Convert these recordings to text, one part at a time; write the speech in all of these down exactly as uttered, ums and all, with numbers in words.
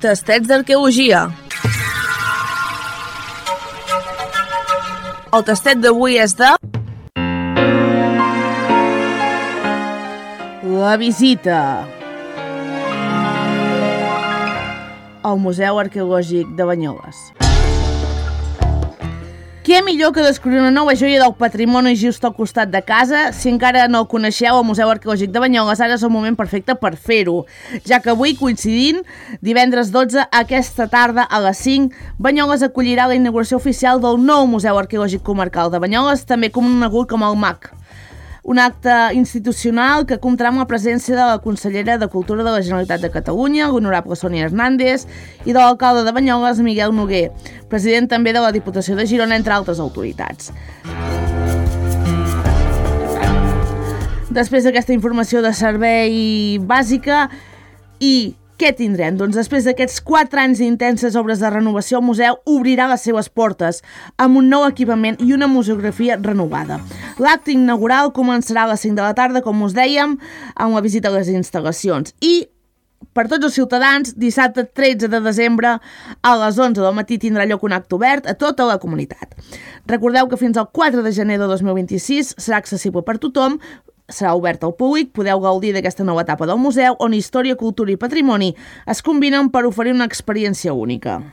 Tastets d'arqueologia. El tastet d'avui és de... La visita al Museu Arqueològic de Banyoles. Què millor que descobrir una nova joia del patrimoni just al costat de casa? Si encara no el coneixeu, el Museu Arqueològic de Banyoles ara és el moment perfecte per fer-ho, ja que avui, coincidint, divendres dotze, aquesta tarda a les cinc, Banyoles acollirà la inauguració oficial del nou Museu Arqueològic Comarcal de Banyoles, també conegut com el M A C. Un acte institucional que comptarà amb la presència de la consellera de Cultura de la Generalitat de Catalunya, l'honorable Sònia Hernández, i de l'alcalde de Banyoles, Miguel Noguer, president també de la Diputació de Girona, entre altres autoritats. Després d'aquesta informació de servei bàsica, i què tindrem? Doncs després d'aquests quatre anys d'intenses obres de renovació, el museu obrirà les seves portes amb un nou equipament i una museografia renovada. L'acte inaugural començarà a les cinc de la tarda, com us dèiem, amb la visita a les instal·lacions. I per tots els ciutadans, dissabte tretze de desembre a les onze del matí tindrà lloc un acte obert a tota la comunitat. Recordeu que fins al quatre de gener de dos mil vint-i-sis serà accessible per tothom, serà obert al públic, podeu gaudir d'aquesta nova etapa del museu on història, cultura i patrimoni es combinen per oferir una experiència única.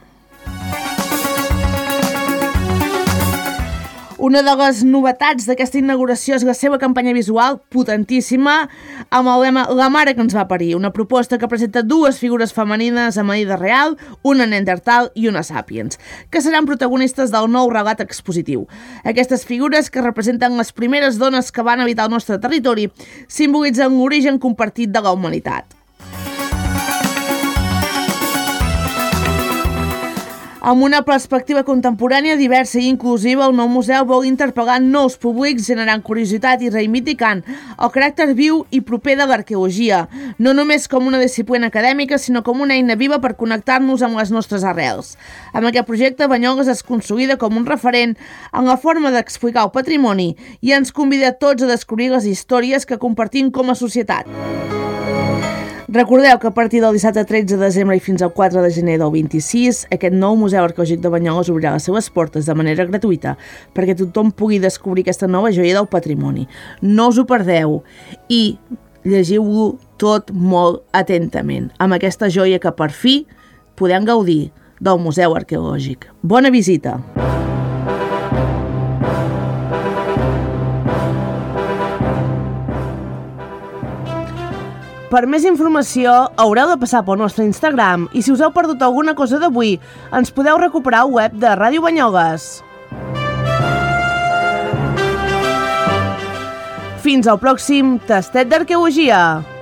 Una de les novetats d'aquesta inauguració és la seva campanya visual potentíssima amb el lema La mare que ens va parir, una proposta que presenta dues figures femenines a medida real, una Neandertal i una Sapiens, que seran protagonistes del nou relat expositiu. Aquestes figures, que representen les primeres dones que van habitar el nostre territori, simbolitzen l'origen compartit de la humanitat. Amb una perspectiva contemporània, diversa i inclusiva, el nou museu vol interpel·lar nous públics, generant curiositat i reivindicant el caràcter viu i proper de l'arqueologia, no només com una disciplina acadèmica, sinó com una eina viva per connectar-nos amb les nostres arrels. Amb aquest projecte, Banyoles es consolida com un referent en la forma d'explicar el patrimoni i ens convida a tots a descobrir les històries que compartim com a societat. Recordeu que a partir del dissabte tretze de desembre i fins al quatre de gener del vint-i-sis, aquest nou Museu Arqueològic de Banyoles obrirà les seves portes de manera gratuïta perquè tothom pugui descobrir aquesta nova joia del patrimoni. No us ho perdeu i llegiu-lo tot molt atentament, amb aquesta joia que per fi podem gaudir del Museu Arqueològic. Bona visita! Per més informació, haureu de passar pel nostre Instagram i si us heu perdut alguna cosa d'avui, ens podeu recuperar al web de Ràdio Banyoles. Fins al pròxim Tastet d'Arqueologia!